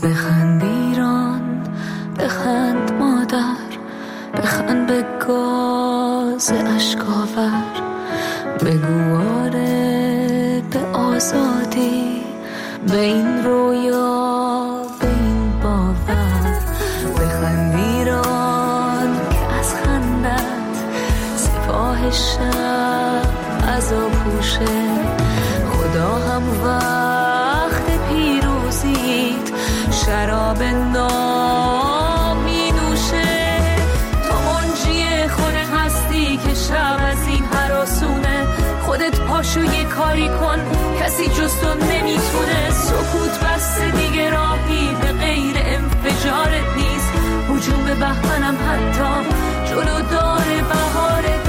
بخند ایران، بخند مادر، بخند به گاز اشکاور، بگو آره به آزادی، به این رویا، به این باور. بخند ایران که از خندت سپاه شب عزا پوشه، خدا هم وقت پیروزیت شراب نام می نوشه. تو منجی خود هستی که شب از این هراسونه، خودت پاشو یه کاری کن، کسی جز تو نمیتونه. سکوت بسته دیگه راهی به غیر انفجارت نیست، هجوم به بهمنم حتی جلو داره بهارت.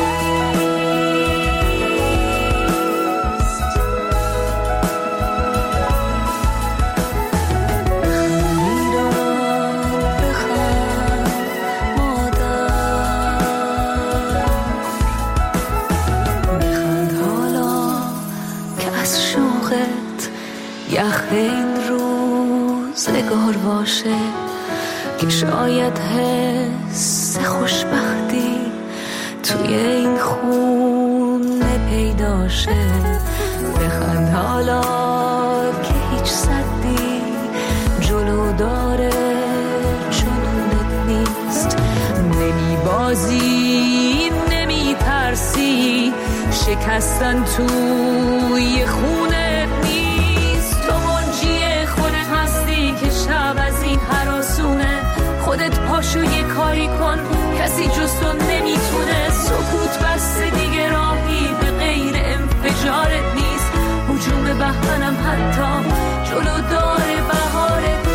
یخ این روزگار باشه که شاید حس خوشبختی توی این خونه پیدا شه. بخند حالا که هیچ صدی جلو داره جنونت نیست، نمی بازی نمی ترسی، شکستن توی خونه نیست. تو منجی خود هستی که شب از این هراسونه، خودت پاشو یه کاری کن، کسی جز تو نمیتونه. سکوت بسته دیگه راهی به غیر انفجارت نیست، هجوم به بهمنم حتی جلو داره بهارت.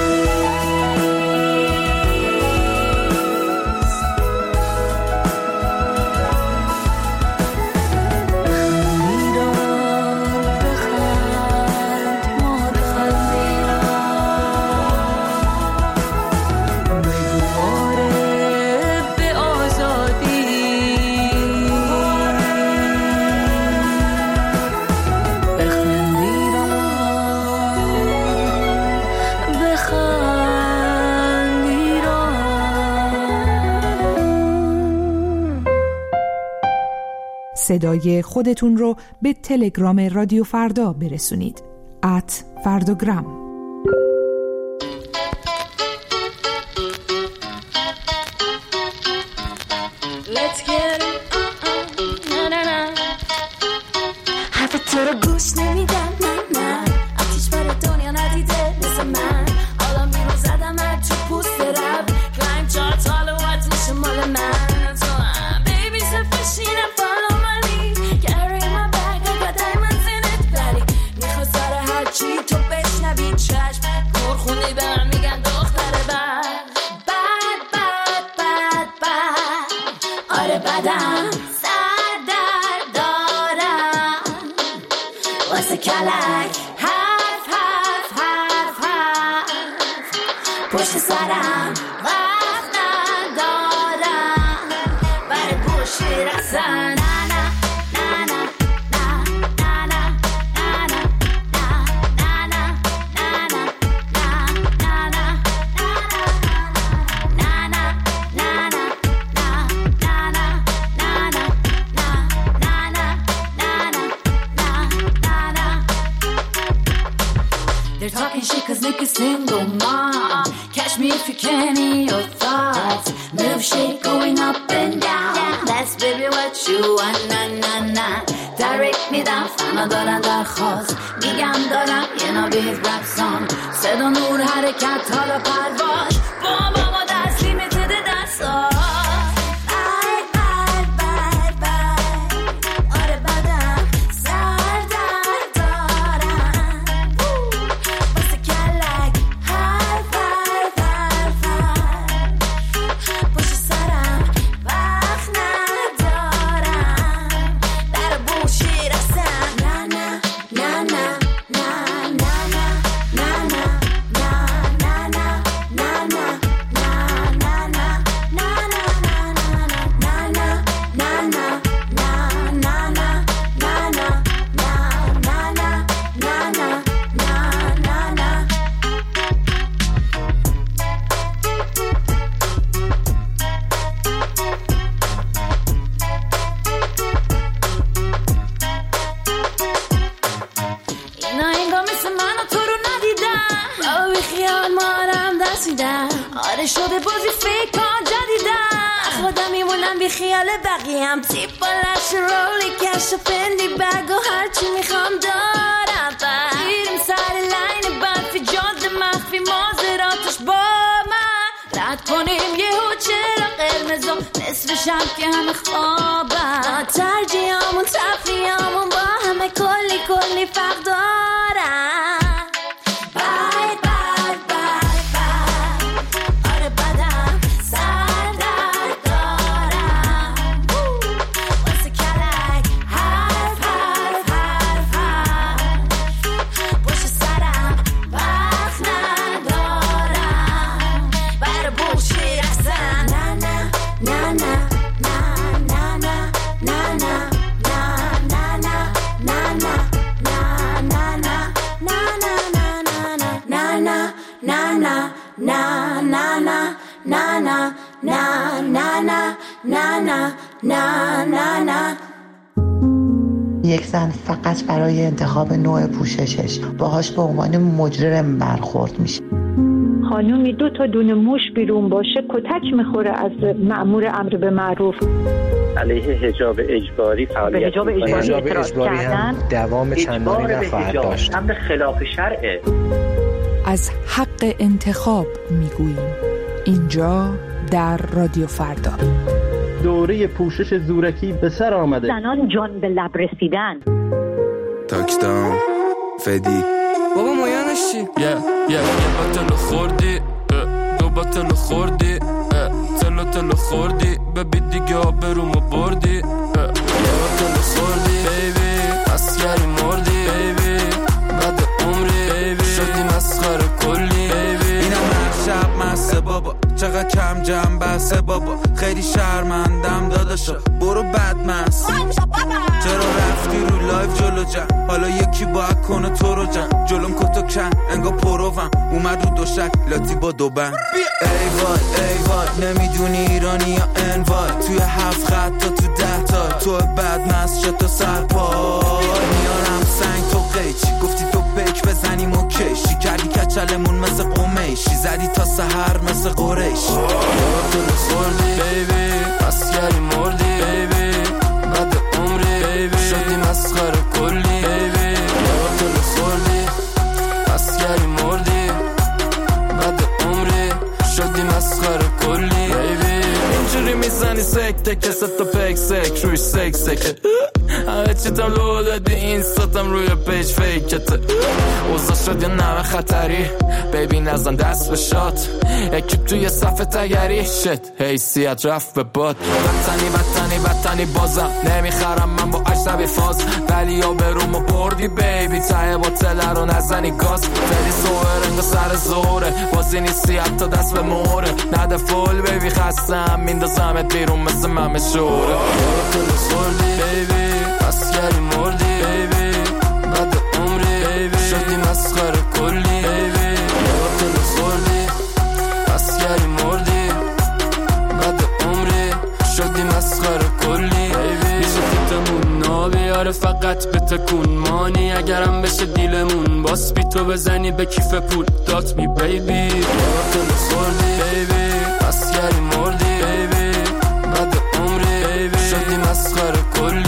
صدای خودتون رو به تلگرام رادیو فردا برسونید. @فرداگرام. Let's get it na na na. حرف تو رو گوش نمیدم نه، آتیش برای دنیا ندیده مثل من. حالا میرو زدم تو پوست رب، کلایم چارت حالا وقت میشه مال من. تو هم بیبی سفشینم follow my lead, carry my bag, I got diamonds in it. ولی میخوا سر هرچی تو بشنوی چشم پرخونی به من میگن دختر بد بد بد بد بد. آره بدم سر در دارم واسه کلک، حرف حرف حرف حرف پشت سرم وقت ندارم برای گوشی رسن. They're talking shit cause Nick is single mom. Catch me if you can in your thoughts. Move shit going up and down. That's baby what you want, na na na. Direct me down, فنا دارن درخواست. میگم دارم یه نابیه رپ سان. صدا نور حرکت حالا پرواز. با ما دست لیمیتد دستا. Na آرمانم دست میدم آره شده بازی فکر کن جدیدم خودم میمونم بی خیال بقیم تیپ بلش رولی کش و پندی بگ و هرچی میخوام دارم گیریم سر لین برفی جاده مخفی مازراتش با من رد کنیم یه چرا قرمزم نصف شب که همه خوابم ترجیحامون تفریحامون با همه کلی فرق دارم یک زن فقط برای انتخاب نوع پوششش باهاش به عنوان مجرم برخورد میشه. خانومی 2 تا دونه موش بیرون باشه کتک میخوره از مأمور امر به معروف. علیه حجاب اجباری فعالیت حجاب اجباری هم دوام چندانی نخواهد داشت. امر خلاف شرعه. از حق انتخاب میگوییم اینجا در رادیو فردا. دوره پوشش زورکی به سر آمده. زنان جان به لب رسیدن. تاکدام فدی بابا مایانش چی؟ یه باتلو خوردی 2 باتلو خوردی تلو خوردی ببی دیگه آبرومو بردی یه باتلو خوردی بیبی اسگری مردی بیبی بعد عمری بیبی شدی مسخره کلی بیبی اینم هر شب مسته بابا چقدر کم جمع بسته بابا خیلی شرمندم داداشا برو بدمست چرا رفتی رو لایف جلو جمع حالا یکی باید کنه تو رو جمع جلوم کتو کن انگا پروم اومد رو دوشک لاتی با 2 بند ای وای نمیدونی ایرانی یا انوای توی 7 خط تا تو 10 تا تو بدمست شد تو سرپای میارم سنگ تو قیچی گفتی تو بیک بزنیم و کشی کردی کچلمون مثل قمیشی زدی تا سحر مثل قریش تو خوردی بیبی اسگری مردی بیبی بعد عمری بیبی شدی مسخره کلی بیبی تو خوردی اسگری مردی بعد عمری شدی مسخره کلی بیبی اینجوری میزنی سکته که ست پیک سک روی سک همه چی تم لو دادی این ستم روی پیج فیکته اوزا شد یه نمه خطری بیبی نزن دست به شات اکیب توی صفحه تگری شت حیثیت رفت به باد وطنی بازم نمیخرم من با اجنبی فاز ولی یا به رومو بردی بیبی ته با تله رو نزنی گاز فلی سوه رنگ سر زوره بازی نیستی حتی دست به موره نده فول بیبی خستم میندازمت بیرون مثل ممه شوره تو خوردی بیبی اسگری مردی بیبی بعد عمری بیبی شدی مسخره کلی بیبی تو خوردی اسگری مردی بعد عمری شدی مسخره کلی بیبی میشه تیتمون نابیاره فقط به تکون مانی اگرم بشه دیلمون باس بی تو بزنی به کیف پول دات می بیبی تو خوردی بیبی اسگری مردی بیبی بعد عمری بیبی شدی مسخره کلی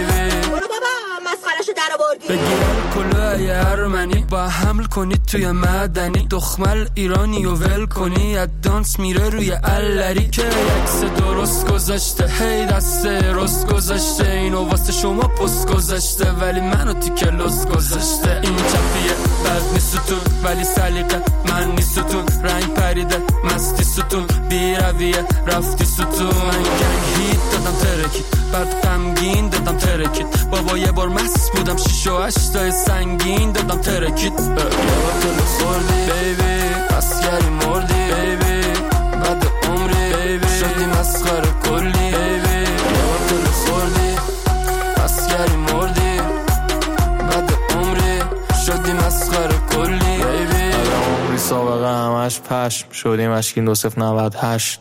بگیرم کلاه ارمنی با حمل کنید توی مدنی دخمل ایرانی و ول کنی ادانس میره روی علری که یکس درست گذاشته هی دست رست گذاشته اینو واسه شما پست گذاشته ولی منو تیکه لست گذاشته این چپیه بد نیستون ولی سلیقه من نیستون رنگ پریده مستی ستون بی رویه رفتی ستون من گنگ هیت دادم ترکید بعد غمگین دادم ترکید بابا یه بار مست بودم 6 و 8 تای سنگین دادم ترکید تو خوردی بیبی اسگری مردی بیبی بعد عمری بیبی شدی مسخره کلی بیبی تو خوردی اسگری مردی بعد عمری شدی مسخره کلی بیبی عمری سابقه همش پشم شدیم اشکین 2098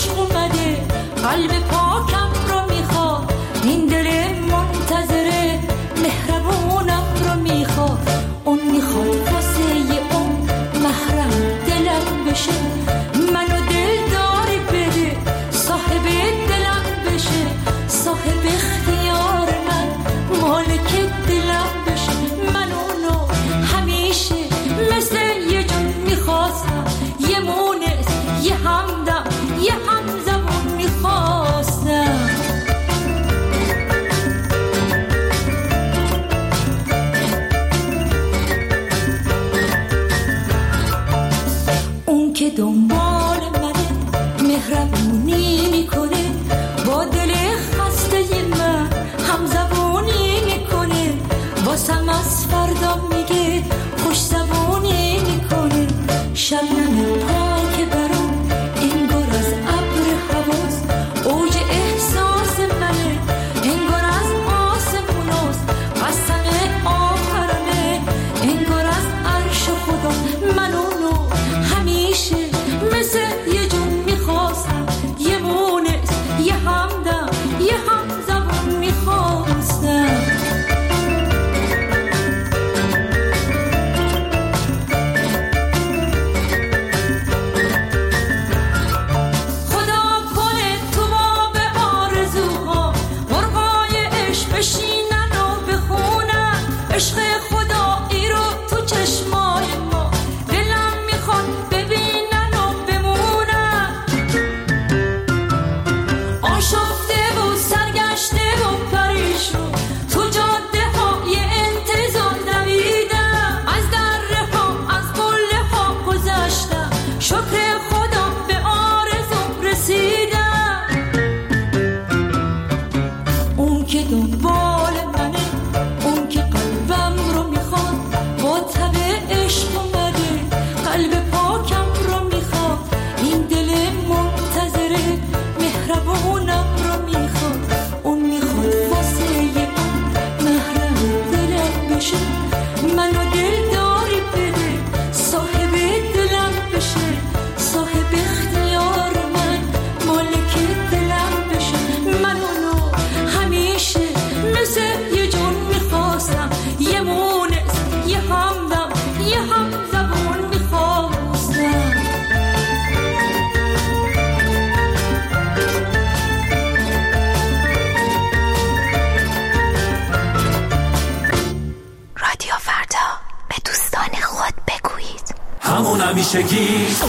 عشق اومده، قلب پاکم رو میخواد، این دل منتظره مهربونم رو میخواد. اون میخواد واسه اون محرم دلم بشه، منو دلداری بده، صاحب دلم بشه، صاحب اختیار من، مالک دلم بشه. من اونو همیشه مثل یه جون میخواستم، یه مونس، یه همدم، یه همزبون میخواستم. اون که دنبال منه، مهربونی میکنه، با دل خسته من همزبونی میکنه، واسم از فردا میگه خوش زبونی میکنه. شبنم پاک برام انگار از ابر حواس، اوج احساس منه انگار از آسموناست، قسم آخرمه انگار از عرش خدا. من اونو همیشه مثل یه جون میخواستم، یه مونس، یه همدم، یه همزبون میخواستم. همون همیشگی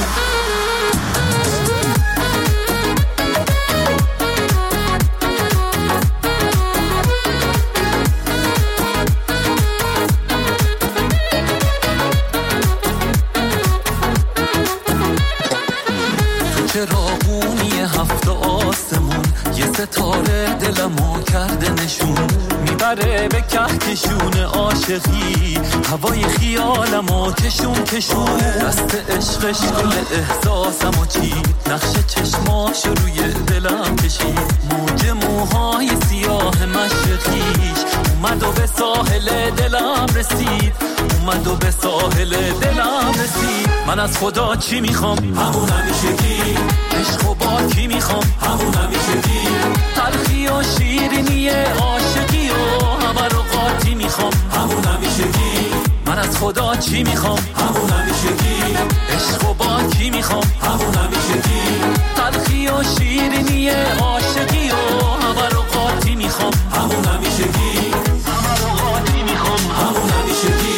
چراغونی هفت آسمون یه ستاره دلمو کرده نشون، میبره به کهکشون عاشقی، هوای خیالمو کشون کشون، دست عشقش گل احساسمو چید، نقش چشماش روی دلم کشید، موج موهای سیاه مشرقیش اومد و به ساحل دلم رسید، اومد و به ساحل دلم رسید. من از خدا چی میخوام؟ همون همیشگی. عشق و با کی میخوام؟ همون همیشگی. تلخی و شیرینی عاشقی و همه رو قاطی میخوام. همون همیشگی. من از خدا چی میخوام؟ همون همیشگی. عشق و با کی میخوام؟ همون همیشگی. تلخی و شیرینی عاشقی و همه رو قاطی میخوام. همون همیشگی. همه رو قاطی میخوام. همون همیشگی.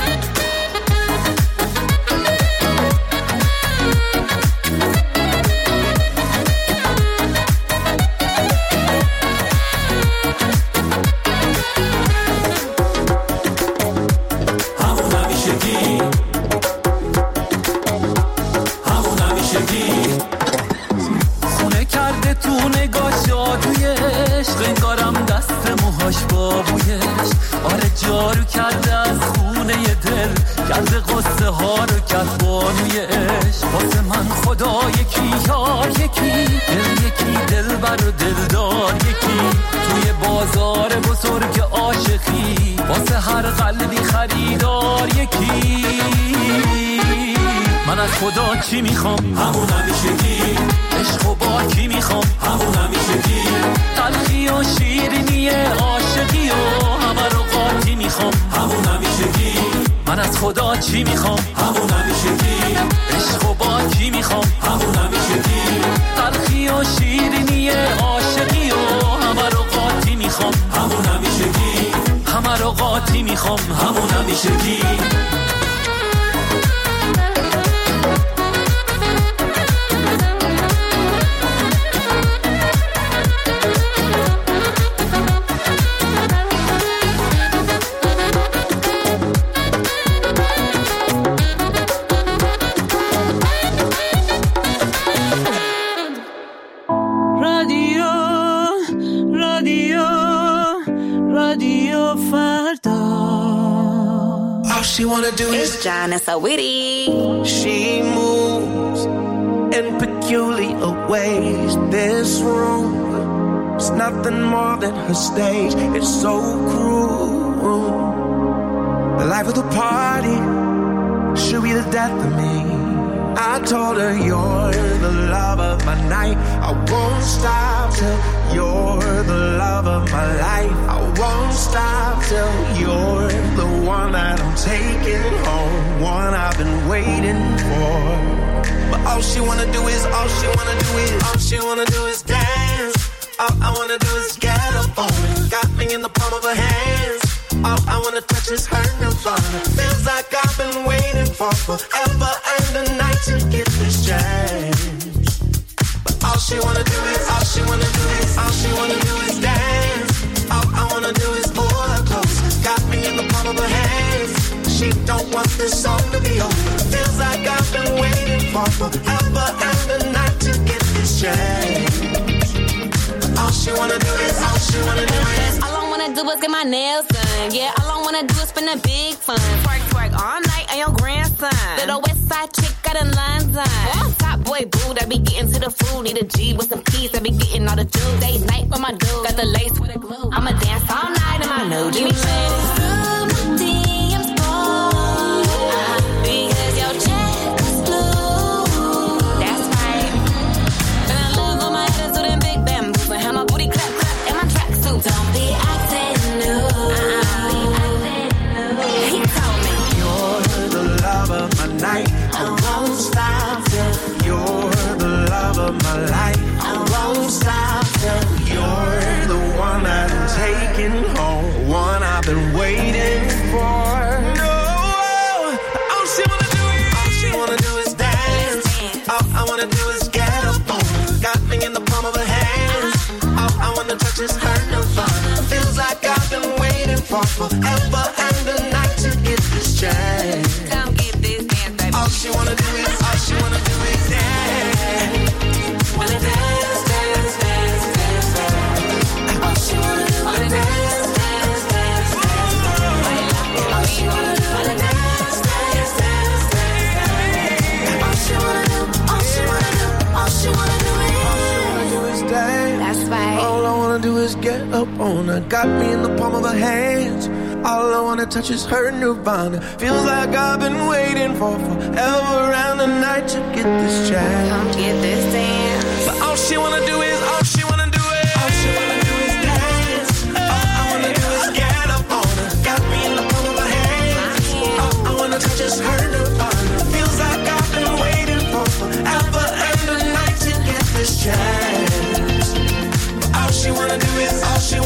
خونه کرده تو نگاه جادوی عشق، انگارم دست موهاش بابویش، آره جارو کرده از خونه دل، کرده قصه ها رو کرد بانوی عشق. واسه من خدا یکی یار یکی، دل یکی دل بر و دلدار یکی، توی بازار بزرگ عاشقی، واسه هر قلبی خریدار یکی. من از خدا چی میخوام؟ همون همیشگی. عشق و با کی میخوام؟ همون همیشگی. تلخی و شیرینی عاشقی و همه رو قاطی میخوام. همون همیشگی. من از خدا چی میخوام؟ همون همیشگی. عشق و با کی میخوام؟ همون همیشگی. تلخی و شیرینی عاشقی و همه رو قاطی میخوام. همون همیشگی. همه رو قاطی میخوام. همون همیشگی. She wanna do is John and so witty. She moves in peculiar ways. This room is nothing more than her stage. It's so cruel. The life of the party should be the death of me. I told her you're the love of my night. I won't stop till you're the love of my life. I won't stop till you're the one that I'm taking home, one I've been waiting for. But all she wanna do is dance. All I wanna do is get up on it. Got me in the palm of her hands. All I wanna touch is her nirvana. Feels like I've been waiting for forever and a night to get this chance. But all she wanna do is dance. All I wanna do is pull her close. Got me in the palm of her hands. She don't want this song to be over. Feels like I've been waiting for forever and a night to get this chance. All she wanna do is all I wanna do is get my nails done. Yeah, all I wanna do is spend a big fun. Twerk all night on your grandson. Little west side chick got a line done. Oh, top boy boo that be getting to the food. Need a G with some keys that be getting all the jewels. Day night with my dude got the lace with a glue. I'ma dance all night in my new jeans. Because your check is blue. That's right. And I love all my attitude and big bamboo. And how my booty clap and my tracksuit. Don't be acting new. He told me you're the love of my night. I won't stop till you're the love of my life. I won't stop till you're the one that I'm taking home, one I've been waiting for. No, all she wanna do is dance. All I wanna do is get up on it. Got me in the palm of her hands. All I wanna touch is her nirvana. Feels like I've been waiting for forever and a night to get this chance. Come get this dance, baby. All she wanna do is dance. Wanna dance, dance, dance, dance, dance. All she wanna do is dance, dance, dance, dance. All she wanna do is dance, dance, dance, dance. All she wanna do is dance. That's right. All I wanna do is get up on her. Got me in the palm of her hands. All I wanna touch is her nirvana. Feels like I've been waiting for forever and a night to get this chance. Come get this dance. But all she wanna do is dance. All I wanna do is get up on her. Got me in the palm of her hands. All I wanna touch is her nirvana. Feels like I've been waiting for forever and a night to get this chance. But all she wanna do is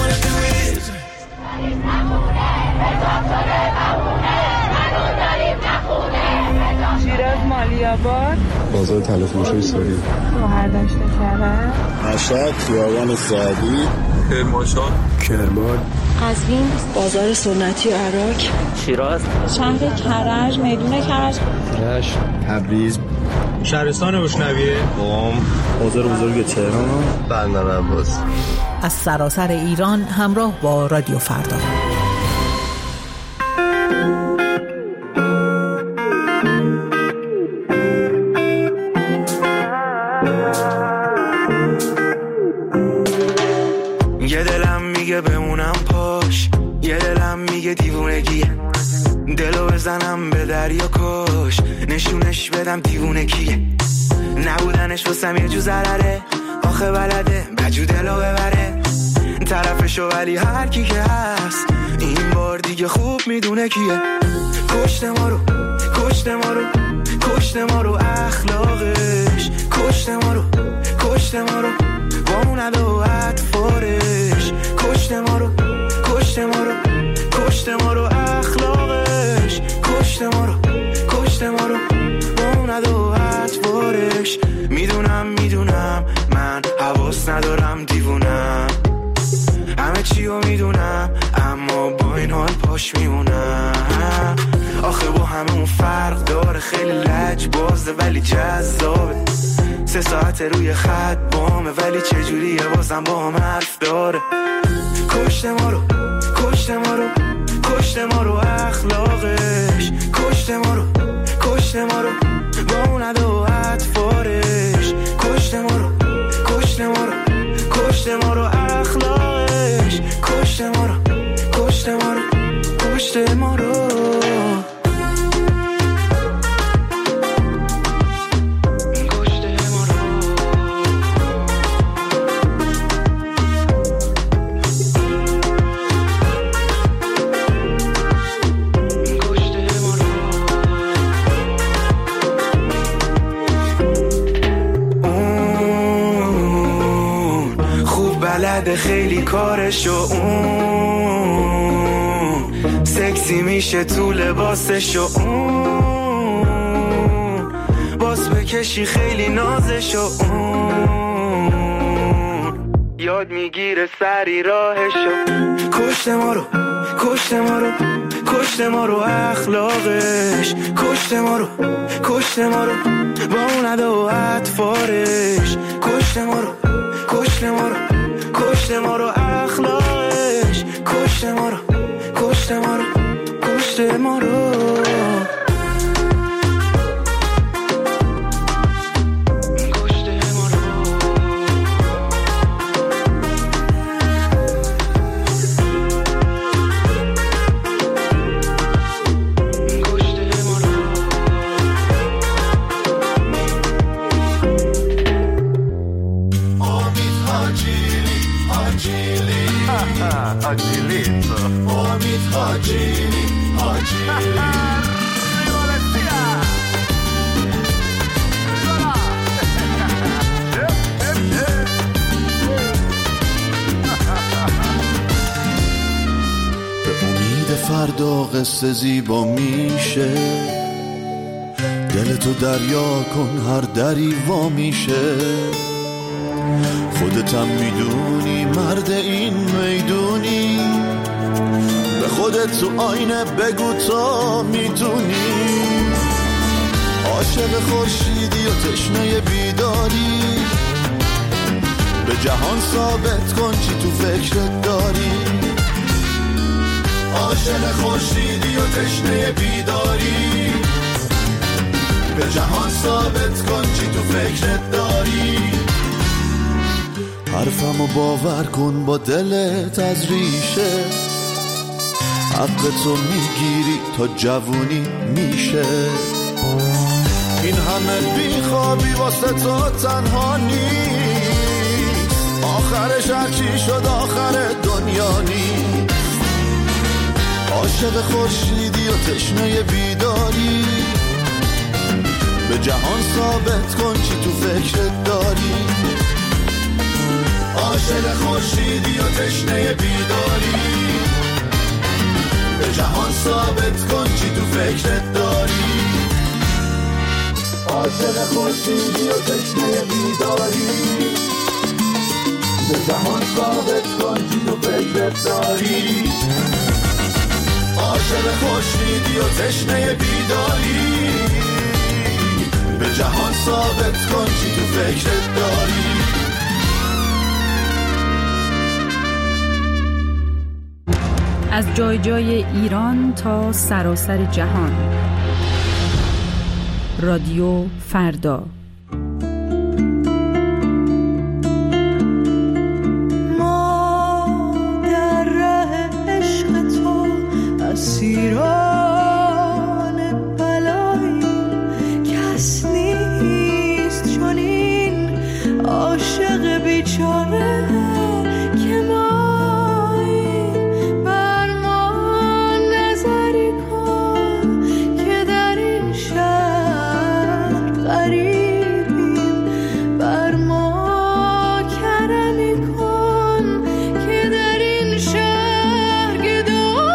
شیراز مالیاباد بازار تلفروشی سوری مهردشت کرد مشهد خیابان سعدی کرمانشاه کرمان قزوین بازار سنتی عراق شیراز شهر کرج میدون کرج رشت تبریز شهرستان بوشنویه قم بازار بزرگ تهران بندر عباس از سراسر ایران همراه با رادیو فردا. یه دلم میگه بمونم پاش، یه دلم میگه دیوونگیه، دلو بزنم به دریا کش، نشونش بدم دیوونه کیه، نبودنش واسم یه جو ضرره، آخه بلده بجو دلو ببره طرفشو، ولی هر کی که هست این بار دیگه خوب میدونه کیه. کشته ما رو، کشته ما رو، کشته ما رو اخلاقش، کشته ما رو، کشته ما رو با اون ادا و اطفارش، کشته ما رو، کشته ما رو، کشته ما رو اخلاقش، کشته ما رو، کشته ما رو با اون ادا و اطفارش. میدونم میدونم من حواس ندارم دیوونم، همه چیو میدونم اما با این حال پاش میمونم. آخه با همه اون فرق داره، خیلی لجبازه ولی جذابه، 3 ساعت روی خط بامه ولی چجوریه بازم با هم حرف داره. کشته ما رو، کشته ما رو، کشته ما رو اخلاقش، کشته ما رو، کشته ما رو با اون ادا و اطفارش، کشته ما رو، کشته ما رو، کشته ما رو اخلاقش، کشته ما رو، کشته ما رو، کشته ما رو. خیلی کارشو اون سکسی میشه تو لباسشو اون باز بکشی خیلی نازشو اون یاد میگیره سری راهشو. کشته ما رو، کشته ما رو، کشته ما رو اخلاقش، کشته ما رو، کشته ما رو با اون ادا و اطفارش، کشته ما رو، کشته ما رو، کشته ما رو اخلاقش، کشته ما رو، کشته ما رو، کشته ما رو. فردا قصه زیبا میشه، دلتو دریا کن هر دری وا میشه، خودتم میدونی مرد این میدونی، به خودت تو آینه بگو تا میتونی، عاشق خورشیدی و تشنه بیداری، به جهان ثابت کن چی تو فکرت داری، عاشق خورشیدی و تشنه بیداری، به جهان ثابت کن چی تو فکرت داری، حرفمو باور کن با دلت از ریشه، حقتو میگیری تا جوونی میشه، این همه بیخوابی واسه تو تنها نیست، آخرش هرچی شد آخر دنیا نیست، عاشق خورشیدی و تشنه بیداری، به جهان ثابت کن چی تو فکرت داری، عاشق خورشیدی و تشنه بیداری، به جهان ثابت کن چی تو فکرت داری، عاشق خورشیدی و تشنه بیداری، به جهان ثابت کن چی تو فکرت داری، عاشق خورشیدی و تشنه بیداری، به جهان ثابت کن چی تو فکرت داری. از جای جای ایران تا سراسر جهان، رادیو فردا. ما در ره عشق تو اسیران بیچاره که مایی بر ما نظری کن که در این شهر غریبیم، بر ما کرمی کن که در این شهر گداییم.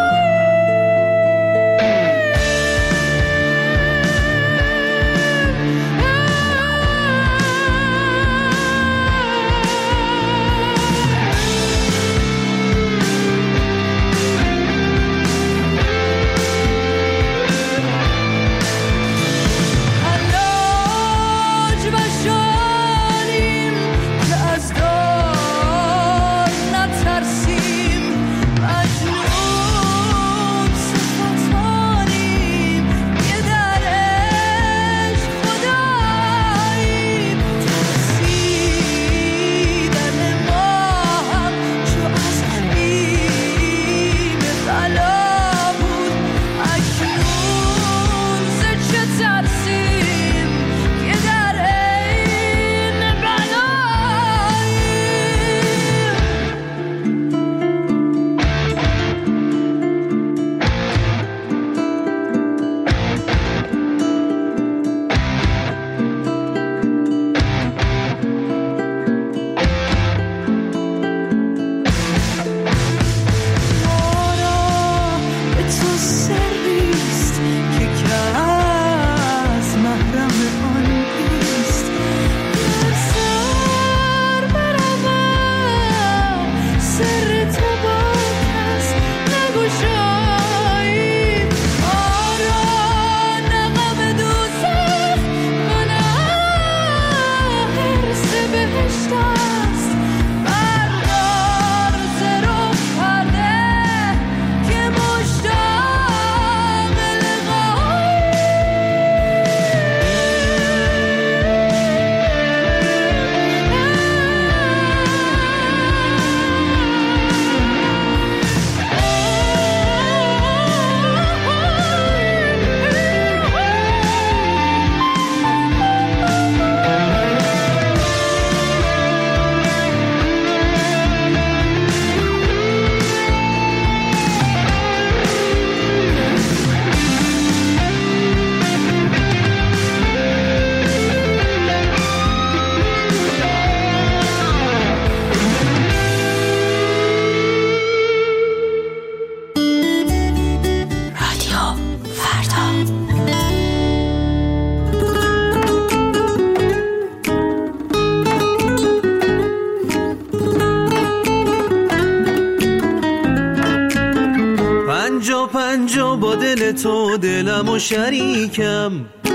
پنجا با دل تو دلم و شریکم،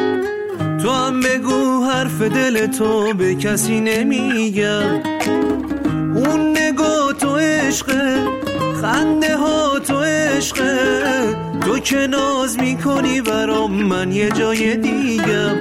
تو هم بگو حرف دل تو به کسی نمیگم. اون نگاه تو عشقه، خنده ها تو عشقه، تو که ناز میکنی برام من یه جای دیگم.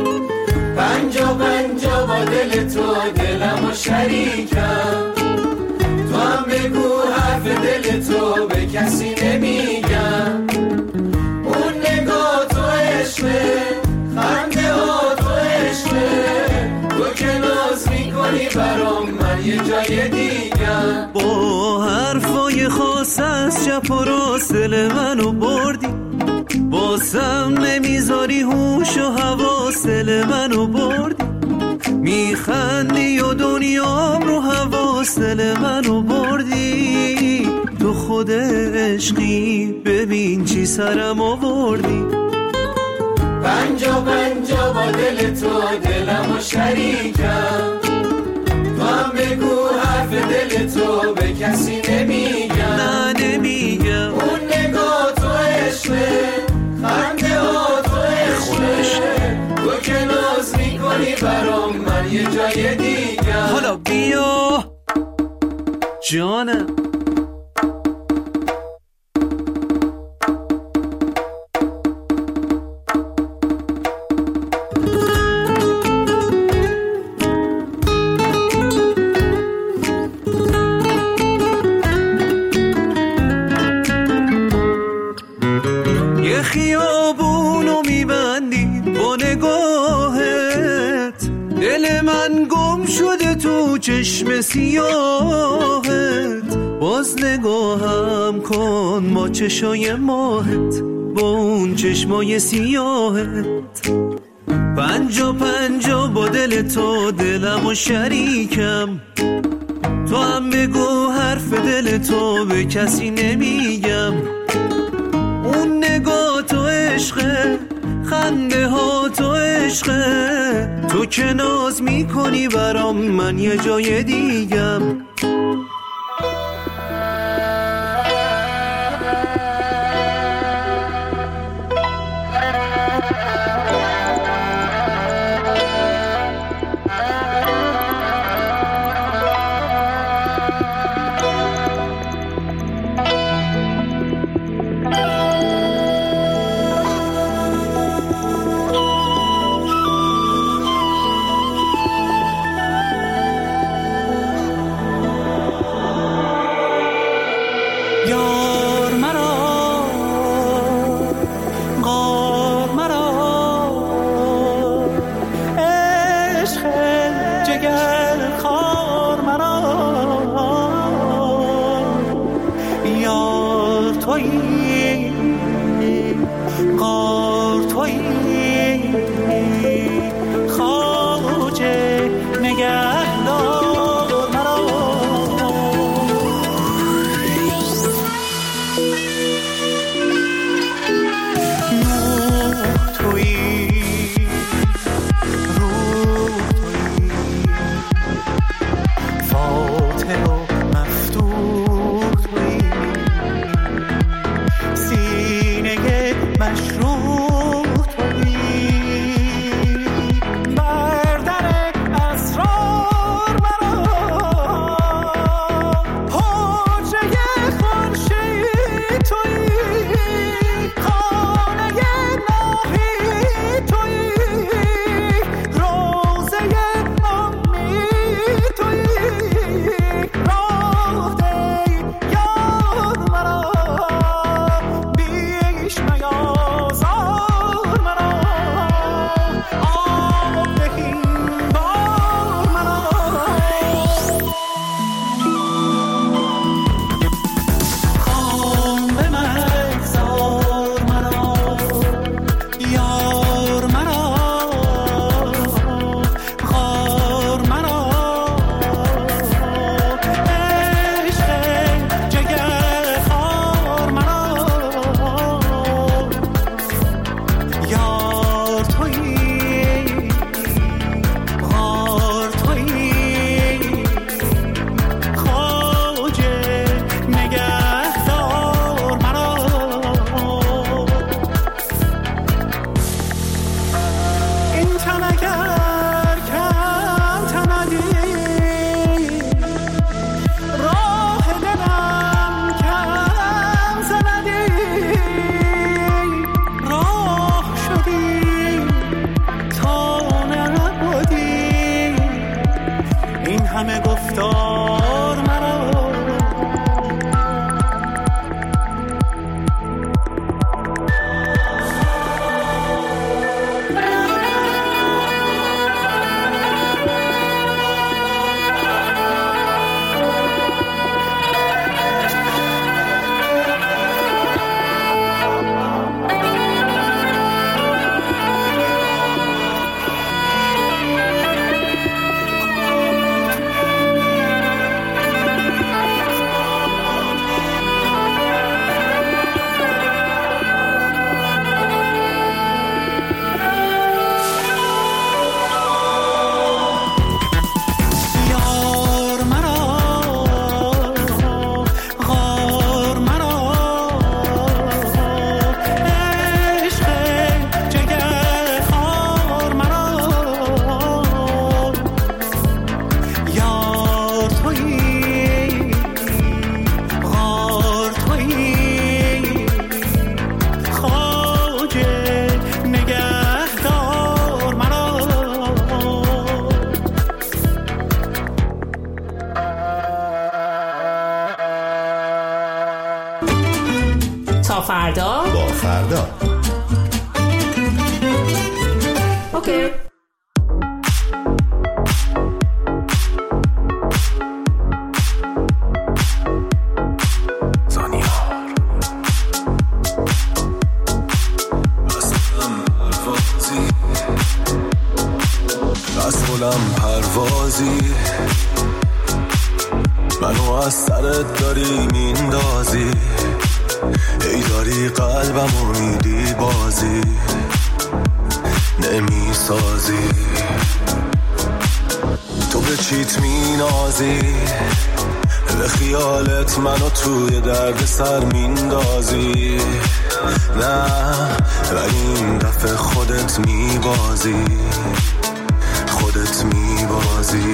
پنجا با دل تو دلم و شریکم، تو هم بگو حرف دل تو به کسی نمیگم. اون نگاه تو عشقه، خنده ها تو عشقه، تو که ناز میکنی برام من یه جای دیگم. با حرفای خاص از چپ و راست دل منو بردی، بازم نمیذاری هوش و حواس دل منو بردی. میخندی و دنیام رو حواس دل منو بردی. تو خود عشقی ببین چی سرم آوردی. پنجا با دل تو دلم و شریکم، تو هم بگو حرف دل تو به کسی نمیگم. نه نمیگم. اون نگاه تو عشقه، خنده ها تو عشقه، تو که ناز میکنی برام من یه جای دیگم. حالا بیا جانم. یه خیابونو میبندی با نگاهت، دل من گم شده تو چشم سیاهت، باز نگاهم کن با چشای ماهت، با اون چشمای سیاهت. پنجا پنجا با دل تو دلم و شریکم، تو هم بگو حرف دل تو به کسی نمیگم. اون نگاه تو عشقه، خنده ها تو عشقه، تو که ناز میکنی برام من یه جای دیگم. تا فردا با فردا. از بلند پروازی، منو از سرت داری میندازی، ای داری قلبمو میدی بازی نمیسازی. تو به چیت مینازی، به خیالت منو توی درد سر میندازی، نه ولی این دفعه خودت میبازی، خودت میبازی.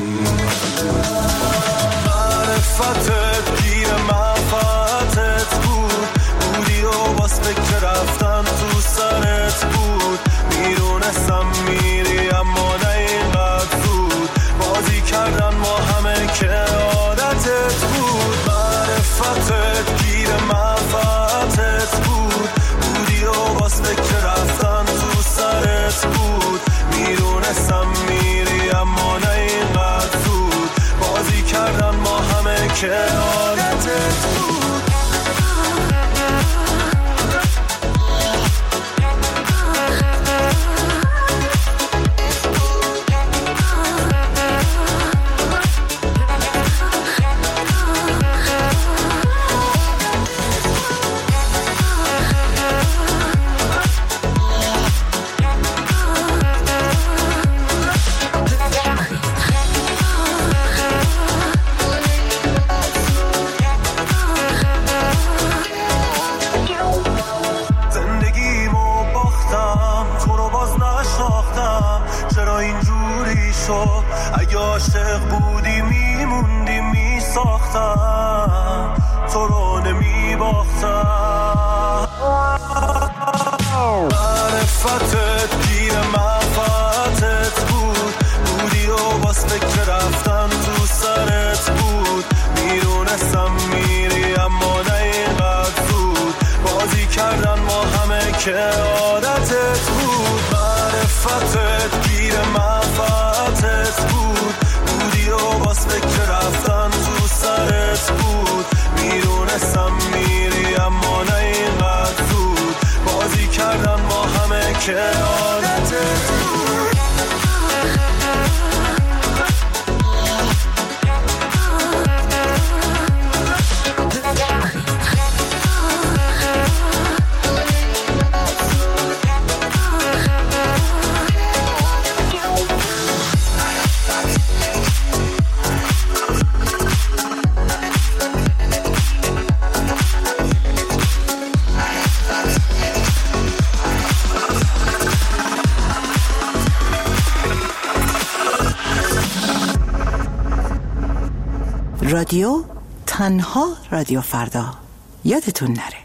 معرفتت گیر منفعتت بود، بودی و باز فکر رفتن تو سرت بود، میدونستم میری اما نه اینقدر زود، بازی کردن ما همه که عادتت بود. معرفتت گیر منفعتت بود، بودی و باز فکر رفتن تو سرت بود، میدونستم میری اما نه اینقدر زود، بازی کردن ما همه که عادتت بود. اگه عاشق بودی میموندی میساختم، تو رو نمیباختم. معرفتت گیر منفعتت بود، بودی و باز فکر رفتن تو سرت بود، میدونستم میری اما نه اینقدر زود، بازی کردن ما همه که عادتت بود. معرفتت گیر منفعتت بود، بودی و باز فکر رفتن تو سرت بود، میدونستم میری اما نه اینقدر زود، بازی کردن ما همه که عادتت بود. رادیو تنها رادیو فردا، یادتون نره.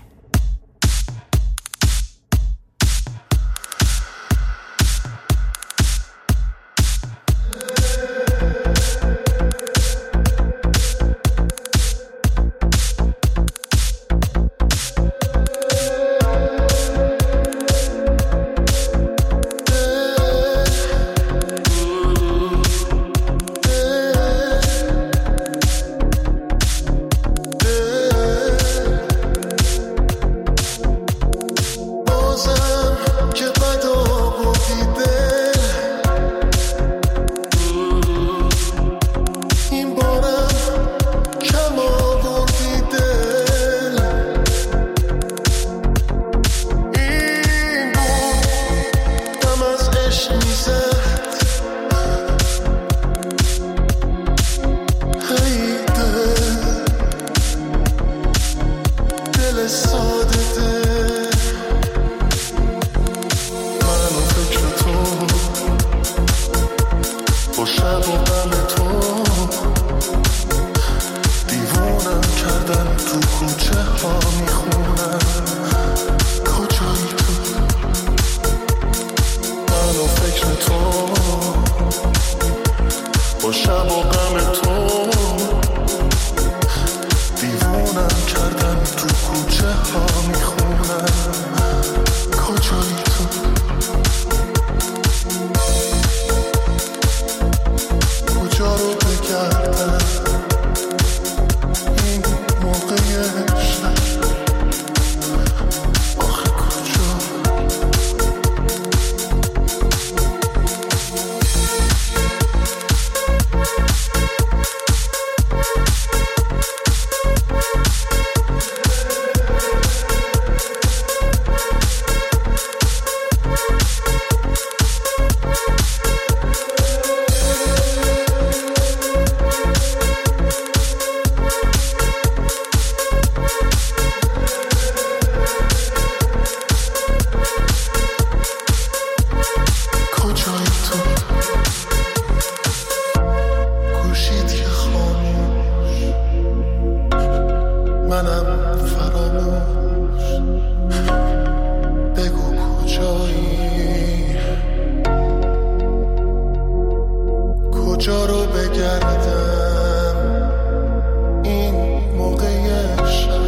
کجا رو بگردم این موقع شب،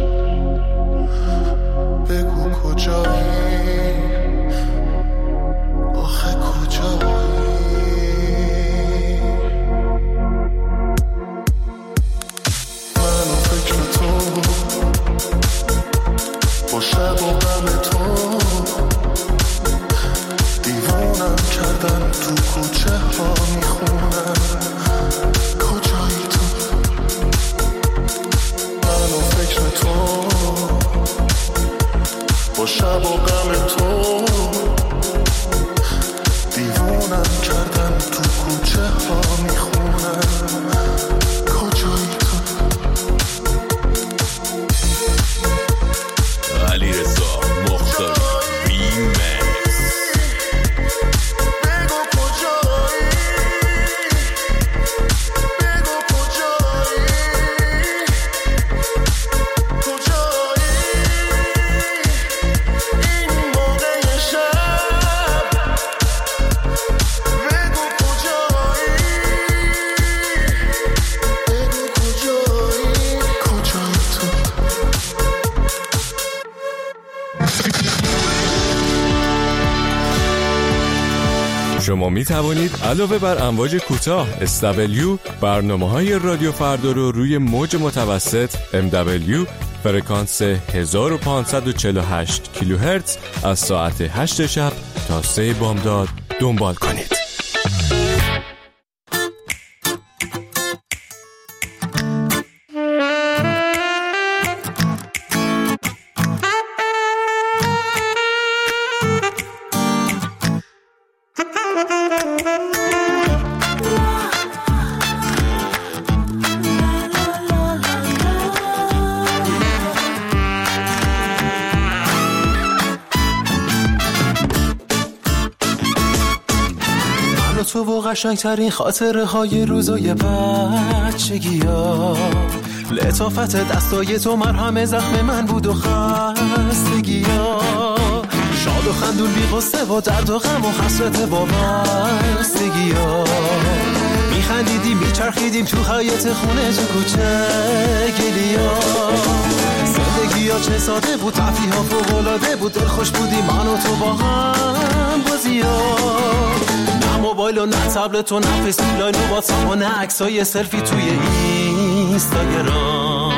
بگو کجایی آخه کجایی. من و فکر تو با شب و غم تو دیوانم کردن، تو کوچه ها میخونم کجایی تو. من و فکر تو با شب و غم تو دیوانم کردن، تو کوچه ها میخونم کجایی تو. علیرضا مختاری ریمکس. بگو کجایی، بگو کجایی، کجایی این موقع شب، بگو کجایی، بگو کجایی، کجایی تو. شما می توانید علاوه بر امواج کوتاه SW برنامه‌های رادیو فردا رو روی موج متوسط MW فرکانس 1548 کیلوهرتز از ساعت 8 شب تا 3 بامداد دنبال کنید. تو و قشنگترین خاطره های روزای بچگی ها، لطافت دستای تو مرهم زخم من بود و خستگی ها، شاد و خندون بی قصه و درد و غم و حسرت با بستگی ها، میخندیدیم میچرخیدیم تو حیاط خونه تو کوچه گلی ها، زندگی ها چه ساده بود، تفریح ها فوق‌العاده بود، دل خوش بودیم من و تو با هم بازی ها، موبایل و نه تبلت و نه فیسبوک لاین و واتساپ و نه عکسای سلفی توی اینستاگرام.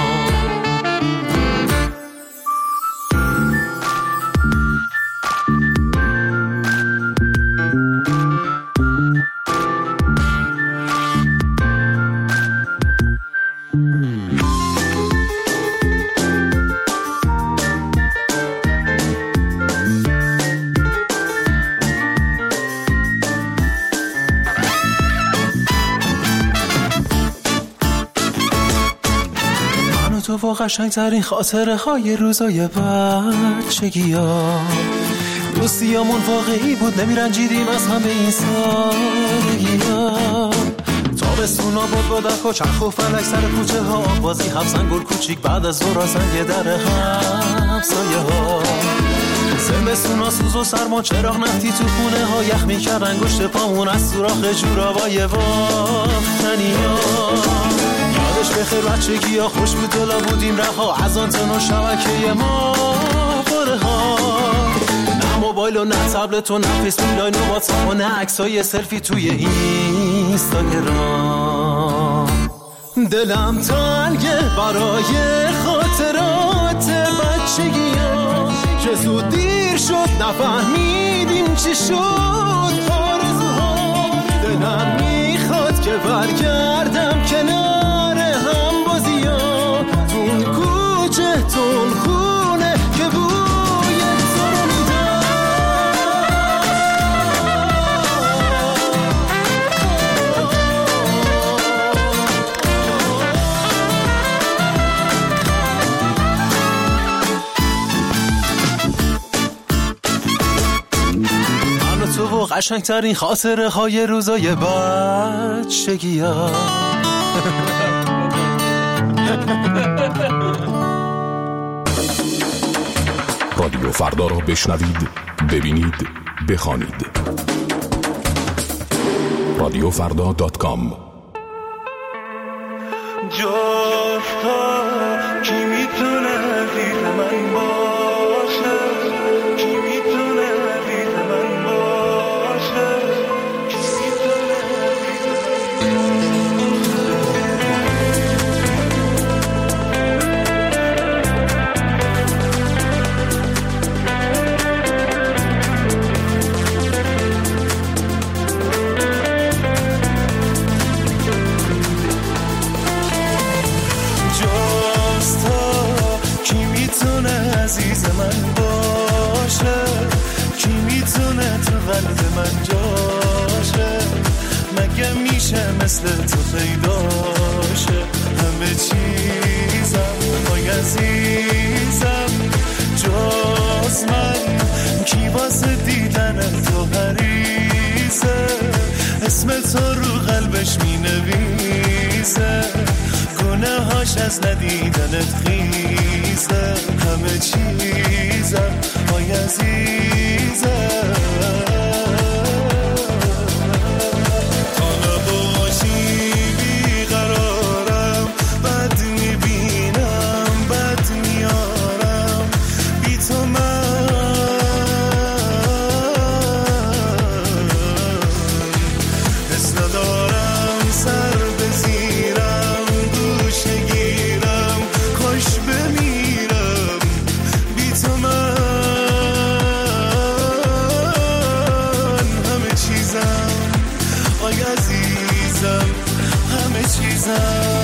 تو و قشنگترین خاطره های روزای بچگی ها، دوستیامون واقعی بود، نمیرنجیدیم از همه این سادگی ها، تابستونا بود با دک و چرخ و فلک سر کوچه ها، بازی حفظن گل کوچیک بعد از ظهر زنگ در همسایه ها، زمستونا سوز و سرما چراغ نفتی تو خونه ها، یخ میکرد انگشت پامون از سوراخ جورابای باختنی ها، یادش بخیر بچگی ها خوش بود، دلا بودیم رها از آنتن و شبکه ما باره ها، نه موبایل و نه تبلت و نه فیسبوک لاین و واتساپ و نه عکسای سلفی توی اینستاگرام. دلم تنگه برای خاطرات بچگی ها، که زود دیر شد نفهمیدیم چی شد آرزوها، دلم میخواد که برگردم کنار هم بازی ها، تون کوچه تون خونه که بوی تو رو میدم. من و تو و قشنگترین خاطره های روزای بچگی ها. رادیو فردا را بشنوید، ببینید، بخوانید. radiofrda.com. کی میتونه دید من باشه، کی میتونه دید من باشه، کی میتونه عزیز من باشه، کی میتونه تو قلب من جاشه، مگه میشه مثل تو پیداشه، همه چیزم وای عزیزم جز من، کی واسه دیدن تو حریصه، اسم تو رو قلبش مینویسه، گناهاش از ندیدنت خیزه، همه چیزم وای عزیزم، تا نباشی بیقرارم، بد میبینم بد میارم، بی تو من حس ندارم، سر بزیرم گوشه گیرم، کاش بمیرم بی تو من، همه چیزم آی عزیزم، همه چیزم.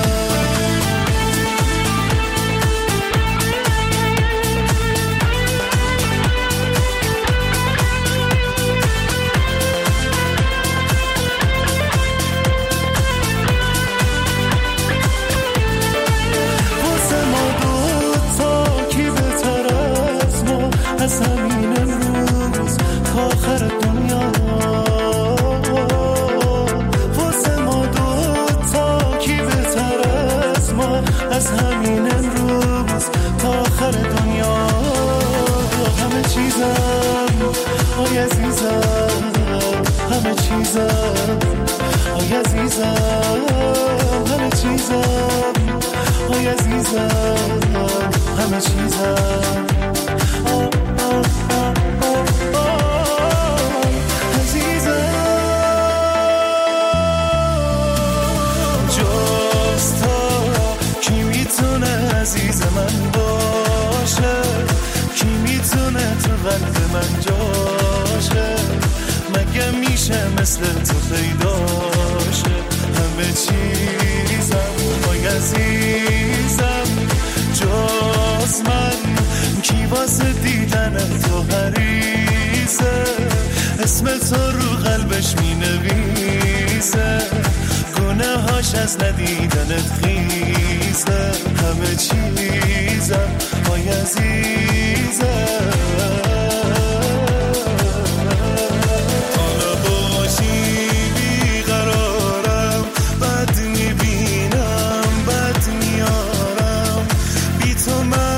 از همین امروز تا آخر دنیا، واسه ما دوتا کی بهتر از ما، از همین امروز تا آخر دنیا، همه چیزم آی عزیزم، همه چیزم آی عزیزم، همه چیزم آی عزیزم، همه چیزم عزیز من باشه، کی میتونه تو قلب من جاشه، مگه میشه مثل تو پیداشه، همه چیزم وای عزیزم جز من، کی واسه دیدن تو حریصه، اسم تو رو قلبش مینویسه، گناهاش از ندیدنت خیزه، همه چیزم وای عزیزم، تا نباشی بیقرارم، بد میبینم بد میارم، بی تو من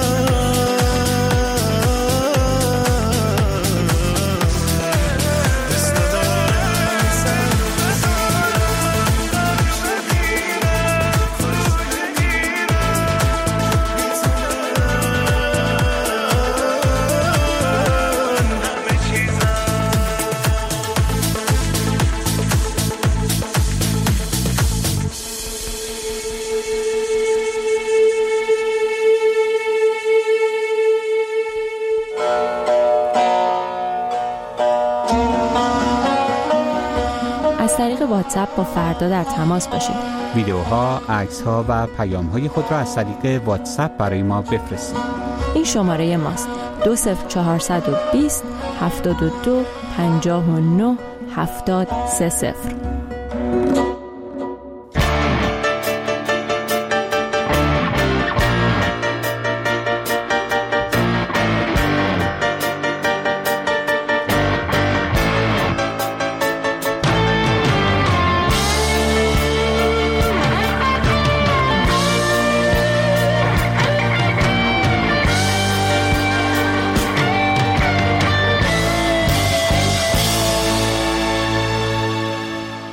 واتساپ با فردا در تماس باشید. ویدیوها، عکس‌ها و پیام‌های خود را از طریق واتساپ برای ما بفرستید. این شماره ماست: 20420 72 59 730.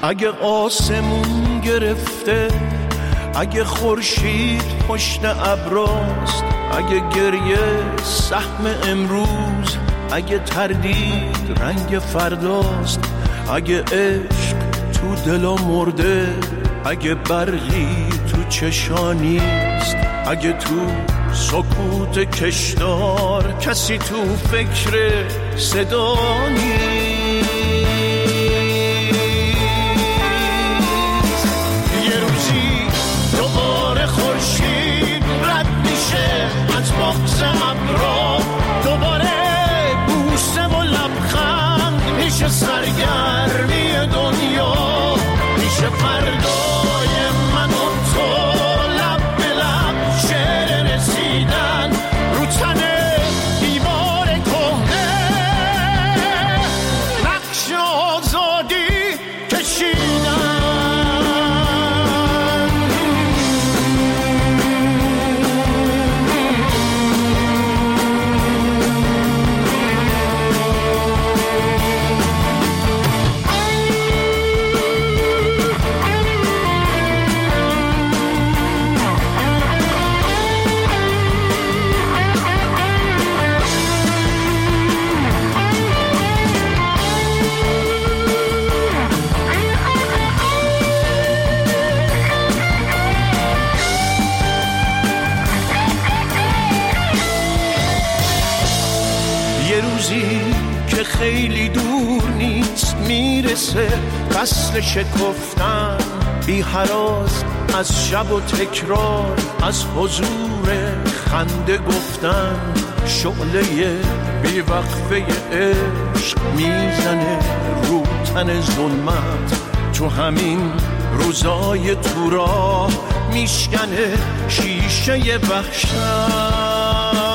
اگه آسمون گرفته، اگه خورشید پشت ابراست، اگه گریه سهم امروز، اگه تردید رنگ فرداست، اگه عشق تو دلا مرده، اگه برقی تو چشانیست، اگه تو سکوت کشدار کسی تو فکر صدا نیست. یه روزی دوباره خورشید رد میشه از بغض ابرا، دوباره بوسه و لبخند میشه سرگرمی دنیا، میشه فردای من و تو لب به لب شعر رسیدن رو تن دیوار کهنه، نقش آزادی کشیدن. که خیلی دور نیست میرسه فصل شکفتن، بی هراس از شب و تکرار، از حضور خنده گفتن، شعله بی وقفه عشق میزنه رو تن ظلمت، تو همین روزای تو راه میشکنه شیشه وحشت.